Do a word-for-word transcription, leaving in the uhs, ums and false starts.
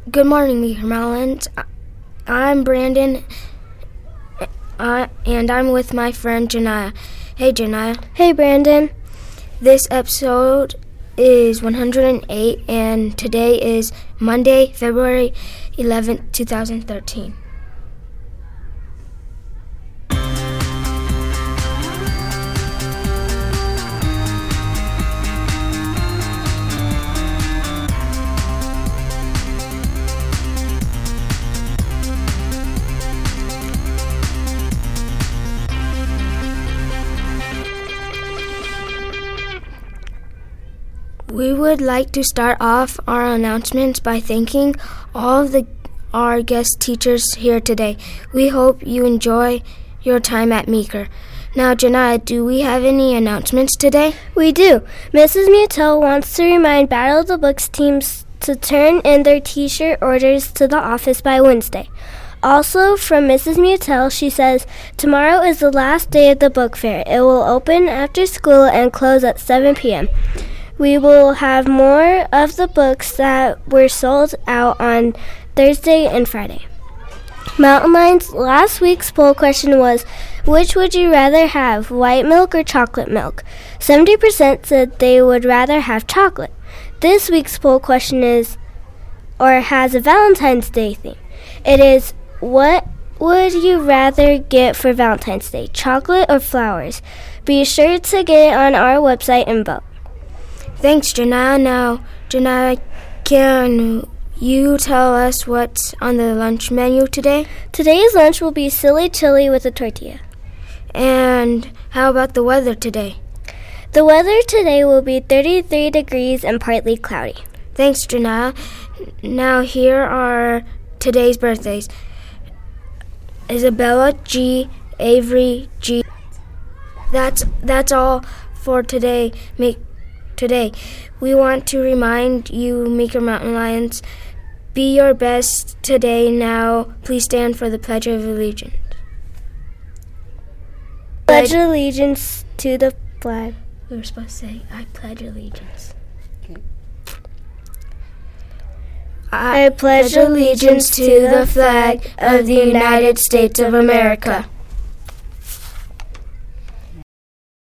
Good morning, Meeker Mountains. I'm Brandon, uh, and I'm with my friend Janaya. Hey, Janaya. Hey, Brandon. This episode is one hundred eight, and today is Monday, February eleventh, twenty thirteen. We would like to start off our announcements by thanking all of the, our guest teachers here today. We hope you enjoy your time at Meeker. Now, Janaya, do we have any announcements today? We do. Missus Mutel wants to remind Battle of the Books teams to turn in their t-shirt orders to the office by Wednesday. Also, from Missus Mutel, she says, tomorrow is the last day of the book fair. It will open after school and close at seven p.m. We will have more of the books that were sold out on Thursday and Friday. Mountain Lions, last week's poll question was, which would you rather have, white milk or chocolate milk? seventy percent said they would rather have chocolate. This week's poll question is, or has a Valentine's Day theme. It is, what would you rather get for Valentine's Day, chocolate or flowers? Be sure to get it on our website and vote. Thanks, Janaya. Now, Janaya, can you tell us what's on the lunch menu today? Today's lunch will be silly chili with a tortilla. And how about the weather today? The weather today will be thirty-three degrees and partly cloudy. Thanks, Janaya. Now, here are today's birthdays. Isabella G. Avery G. That's that's all for today. Make Today, we want to remind you, Meeker Mountain Lions, be your best today. Now, please stand for the Pledge of Allegiance. Pledge allegiance to the flag. We were supposed to say, I pledge allegiance. Okay. I, I pledge allegiance to the flag of the United States of America